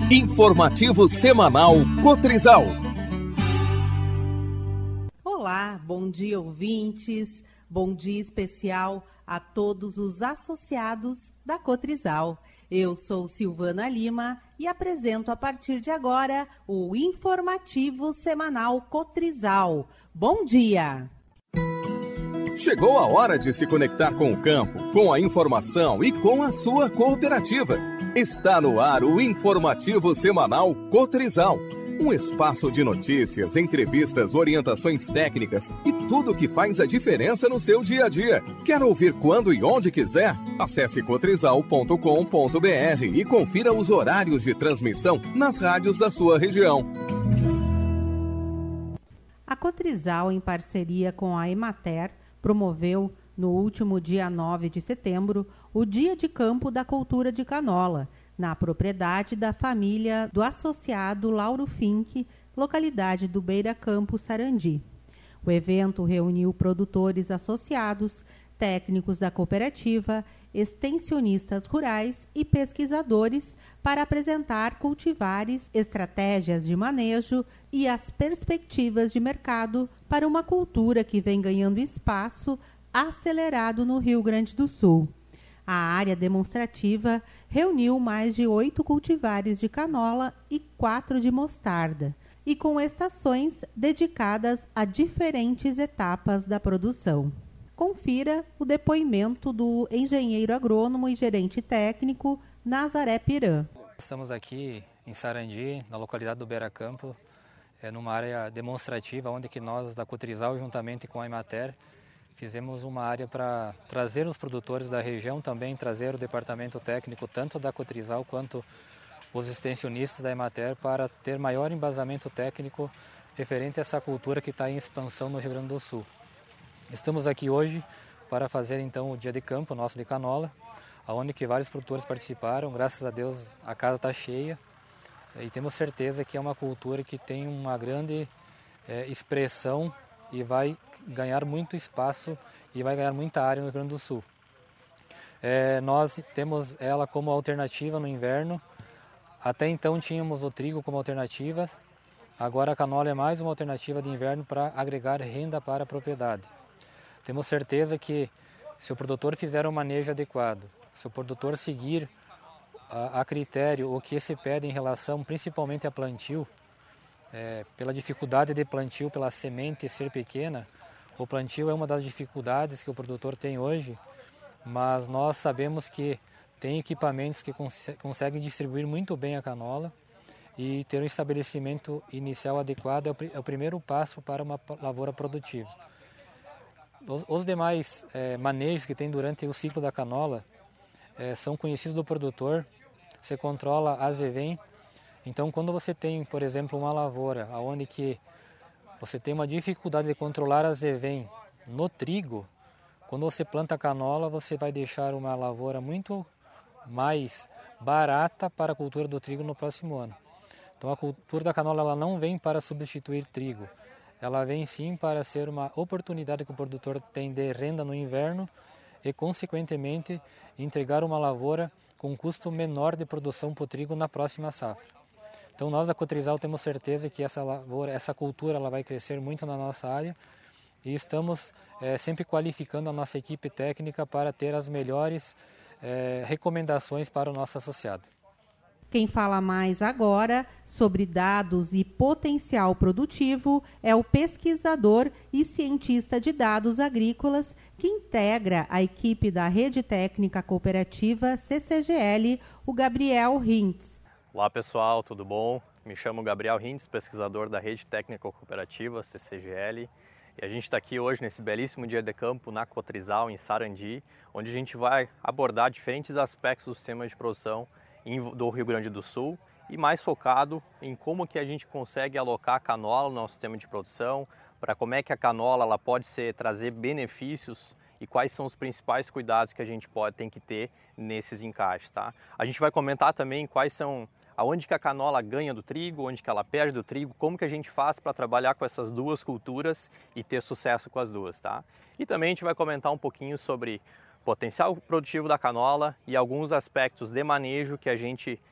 Informativo semanal Cotrizal. Olá, bom dia ouvintes, bom dia especial a todos os associados da Cotrizal. Eu sou Silvana Lima e apresento a partir de agora o Informativo semanal Cotrizal. Bom dia! Chegou a hora de se conectar com o campo, com a informação e com a sua cooperativa. Está no ar o Informativo semanal Cotrizal. Um espaço de notícias, entrevistas, orientações técnicas e tudo que faz a diferença no seu dia a dia. Quer ouvir quando e onde quiser? Acesse cotrizal.com.br e confira os horários de transmissão nas rádios da sua região. A Cotrizal, em parceria com a Emater, promoveu, no último dia 9 de setembro, o Dia de Campo da Cultura de Canola, na propriedade da família do associado Lauro Fink, localidade do Beira Campo, Sarandi. O evento reuniu produtores associados, técnicos da cooperativa, extensionistas rurais e pesquisadores para apresentar cultivares, estratégias de manejo e as perspectivas de mercado para uma cultura que vem ganhando espaço acelerado no Rio Grande do Sul. A área demonstrativa reuniu mais de 8 cultivares de canola e 4 de mostarda, e com estações dedicadas a diferentes etapas da produção. Confira o depoimento do engenheiro agrônomo e gerente técnico Nazaré Piran. Estamos aqui em Sarandi, na localidade do Beira Campo, numa área demonstrativa, onde que nós da Cotrizal, juntamente com a Emater, fizemos uma área para trazer os produtores da região, também trazer o departamento técnico, tanto da Cotrizal quanto os extensionistas da Emater, para ter maior embasamento técnico referente a essa cultura que está em expansão no Rio Grande do Sul. Estamos aqui hoje para fazer então o dia de campo nosso de canola, onde que vários produtores participaram. Graças a Deus a casa está cheia e temos certeza que é uma cultura que tem uma grande expressão e vai ganhar muito espaço e vai ganhar muita área no Rio Grande do Sul. Nós temos ela como alternativa no inverno. Até então tínhamos o trigo como alternativa, agora a canola é mais uma alternativa de inverno para agregar renda para a propriedade. Temos certeza que se o produtor fizer um manejo adequado, se o produtor seguir a critério o que se pede em relação principalmente a plantio, pela dificuldade de plantio, pela semente ser pequena, o plantio é uma das dificuldades que o produtor tem hoje, mas nós sabemos que tem equipamentos que conseguem distribuir muito bem a canola e ter um estabelecimento inicial adequado é o primeiro passo para uma lavoura produtiva. Os demais manejos que tem durante o ciclo da canola são conhecidos do produtor. Você controla a azevém. Então, quando você tem, por exemplo, uma lavoura onde que você tem uma dificuldade de controlar a azevém no trigo, quando você planta a canola, você vai deixar uma lavoura muito mais barata para a cultura do trigo no próximo ano. Então, a cultura da canola ela não vem para substituir trigo. Ela vem sim para ser uma oportunidade que o produtor tem de renda no inverno e, consequentemente, entregar uma lavoura com um custo menor de produção para o trigo na próxima safra. Então, nós da Cotrizal temos certeza que essa lavoura, essa cultura ela vai crescer muito na nossa área e estamos sempre qualificando a nossa equipe técnica para ter as melhores recomendações para o nosso associado. Quem fala mais agora sobre dados e potencial produtivo é o pesquisador e cientista de dados agrícolas que integra a equipe da Rede Técnica Cooperativa CCGL, o Gabriel Rintz. Olá pessoal, tudo bom? Me chamo Gabriel Rintz, pesquisador da Rede Técnica Cooperativa CCGL. E a gente está aqui hoje nesse belíssimo dia de campo na Cotrizal, em Sarandi, onde a gente vai abordar diferentes aspectos do sistema de produção do Rio Grande do Sul e mais focado em como que a gente consegue alocar a canola no nosso sistema de produção, para como é que a canola ela pode trazer benefícios e quais são os principais cuidados que a gente tem que ter nesses encaixes, tá? A gente vai comentar também aonde que a canola ganha do trigo, onde que ela perde do trigo, como que a gente faz para trabalhar com essas duas culturas e ter sucesso com as duas, tá? E também a gente vai comentar um pouquinho sobre potencial produtivo da canola e alguns aspectos de manejo que a gente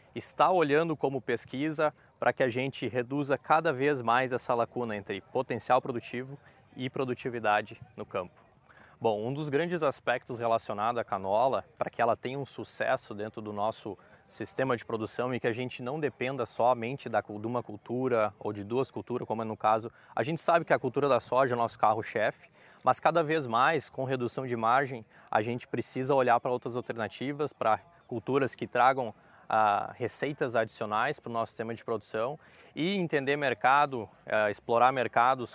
está olhando como pesquisa para que a gente reduza cada vez mais essa lacuna entre potencial produtivo e produtividade no campo. Bom, um dos grandes aspectos relacionados à canola, para que ela tenha um sucesso dentro do nosso sistema de produção e que a gente não dependa somente de uma cultura ou de duas culturas, como é no caso, a gente sabe que a cultura da soja é o nosso carro-chefe, mas cada vez mais, com redução de margem, a gente precisa olhar para outras alternativas, para culturas que tragam receitas adicionais para o nosso sistema de produção e entender mercado, explorar mercados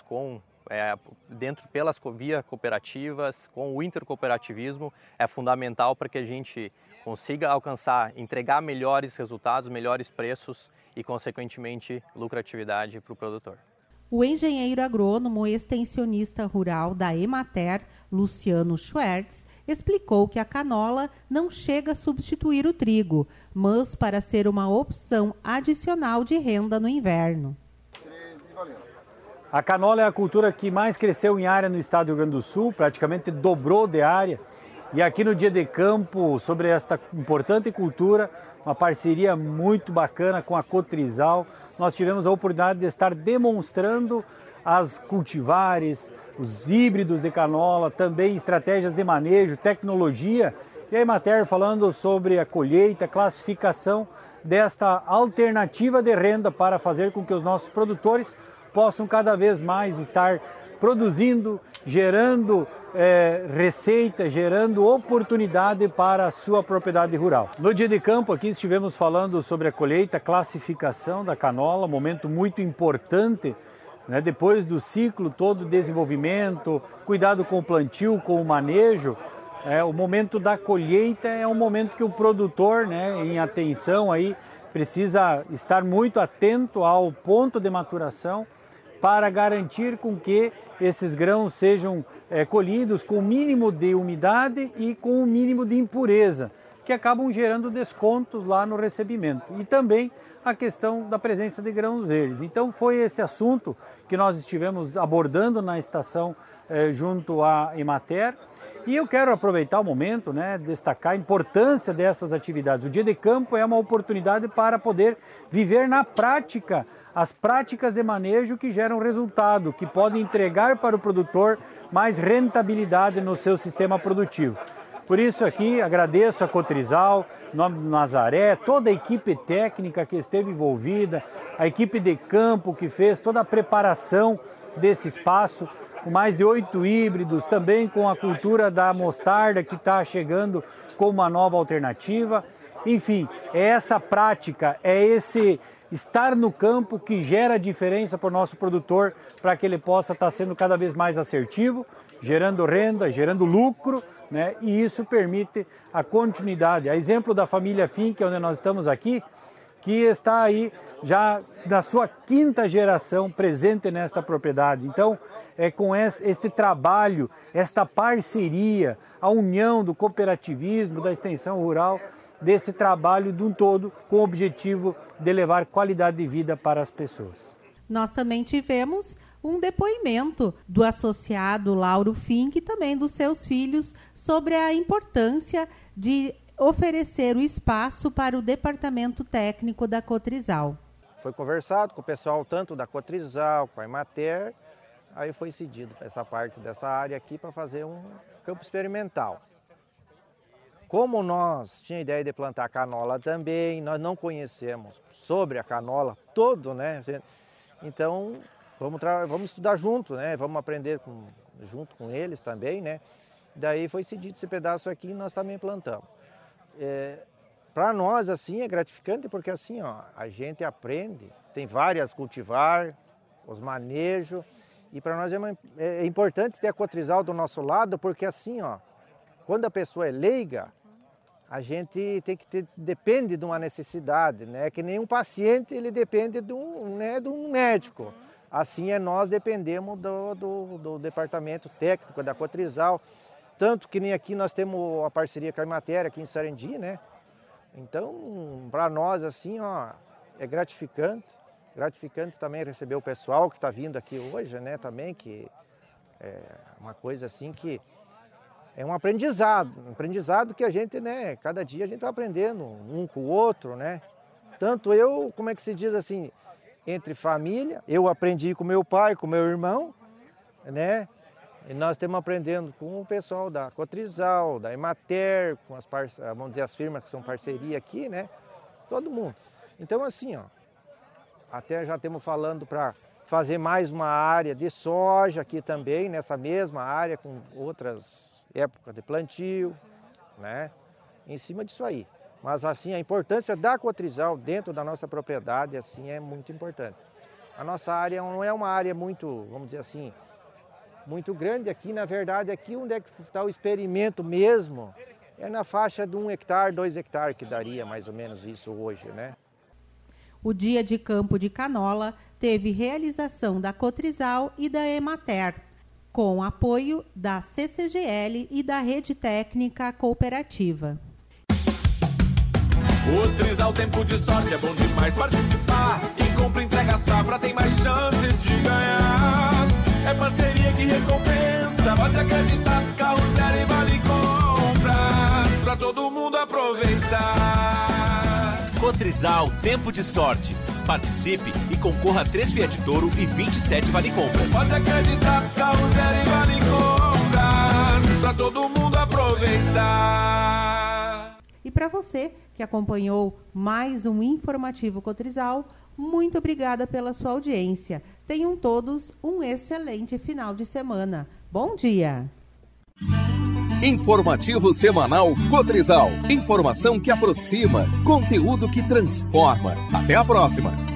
via cooperativas, com o intercooperativismo é fundamental para que a gente consiga entregar melhores resultados, melhores preços e, consequentemente, lucratividade para o produtor. O engenheiro agrônomo e extensionista rural da Emater, Luciano Schwertz, explicou que a canola não chega a substituir o trigo, mas para ser uma opção adicional de renda no inverno. A canola é a cultura que mais cresceu em área no estado do Rio Grande do Sul, praticamente dobrou de área. E aqui no Dia de Campo, sobre esta importante cultura, uma parceria muito bacana com a Cotrizal, nós tivemos a oportunidade de estar demonstrando as cultivares, os híbridos de canola, também estratégias de manejo, tecnologia. E a Emater falando sobre a colheita, classificação desta alternativa de renda para fazer com que os nossos produtores possam cada vez mais estar produzindo, gerando receita, gerando oportunidade para a sua propriedade rural. No Dia de Campo aqui estivemos falando sobre a colheita, classificação da canola, momento muito importante, né? Depois do ciclo todo de desenvolvimento, cuidado com o plantio, com o manejo, o momento da colheita é um momento que o produtor, né, em atenção aí, precisa estar muito atento ao ponto de maturação para garantir com que esses grãos sejam colhidos com o mínimo de umidade e com o mínimo de impureza, que acabam gerando descontos lá no recebimento. E também a questão da presença de grãos verdes. Então foi esse assunto que nós estivemos abordando na estação junto à Emater. E eu quero aproveitar o momento, né, destacar a importância dessas atividades. O Dia de Campo é uma oportunidade para poder viver na prática as práticas de manejo que geram resultado, que podem entregar para o produtor mais rentabilidade no seu sistema produtivo. Por isso aqui agradeço a Cotrizal, Nazaré, toda a equipe técnica que esteve envolvida, a equipe de campo que fez toda a preparação desse espaço, com mais de 8 híbridos, também com a cultura da mostarda que está chegando como uma nova alternativa. Enfim, é essa prática, é esse estar no campo que gera diferença para o nosso produtor, para que ele possa estar sendo cada vez mais assertivo, gerando renda, gerando lucro, né? E isso permite a continuidade. A exemplo da família Fink, onde nós estamos aqui, que está aí já na sua 5ª geração presente nesta propriedade. Então, é com este trabalho, esta parceria, a união do cooperativismo, da extensão rural, desse trabalho de um todo, com o objetivo de levar qualidade de vida para as pessoas. Nós também tivemos um depoimento do associado Lauro Fink e também dos seus filhos sobre a importância de oferecer o espaço para o departamento técnico da Cotrizal. Foi conversado com o pessoal tanto da Cotrizal, com a Emater, aí foi cedido essa parte dessa área aqui para fazer um campo experimental. Como nós tínhamos ideia de plantar canola também, nós não conhecemos sobre a canola todo, né? Então vamos estudar junto, né? Vamos aprender junto com eles também, né? Daí foi cedido esse pedaço aqui e nós também plantamos. Para nós assim é gratificante porque assim, ó, a gente aprende, tem várias cultivar, os manejos, e para nós é importante ter a Cotrizal do nosso lado porque assim, ó, quando a pessoa é leiga, a gente depende de uma necessidade, né? Que nem um paciente ele depende de um médico. Assim nós dependemos do departamento técnico da Cotrizal, tanto que nem aqui nós temos a parceria com a Emater aqui em Sarandi, né? Então, para nós assim, ó, é gratificante também receber o pessoal que está vindo aqui hoje, né? Também que é uma coisa assim que é um aprendizado que a gente, né, cada dia a gente vai aprendendo um com o outro, né? Tanto eu, como é que se diz assim, entre família, eu aprendi com meu pai, com meu irmão, né? E nós estamos aprendendo com o pessoal da Cotrizal, da Emater, com as vamos dizer, as firmas que são parceria aqui, né? Todo mundo. Então assim, ó, até já estamos falando para fazer mais uma área de soja aqui também, nessa mesma área, com outras épocas de plantio, né? Em cima disso aí. Mas assim, a importância da Cotrizal dentro da nossa propriedade, assim, é muito importante. A nossa área não é uma área muito, vamos dizer assim, muito grande aqui. Na verdade, aqui onde é que está o experimento mesmo, é na faixa de 1 hectare, 2 hectares, que daria mais ou menos isso hoje, né? O Dia de Campo de Canola teve realização da Cotrizal e da Emater, com apoio da CCGL e da Rede Técnica Cooperativa. Cotrizal, tempo de sorte, é bom demais participar. Quem compra, entrega a safra, tem mais chances de ganhar. É parceria que recompensa, pode acreditar. Carro zero e vale compras, pra todo mundo aproveitar. Cotrizal, tempo de sorte. Participe e concorra a 3 Fiat Toro e 27 vale compras. Pode acreditar, carro zero e vale compras, pra todo mundo aproveitar. E para você que acompanhou mais um informativo Cotrizal, muito obrigada pela sua audiência. Tenham todos um excelente final de semana. Bom dia! Informativo semanal Cotrizal. Informação que aproxima, conteúdo que transforma. Até a próxima!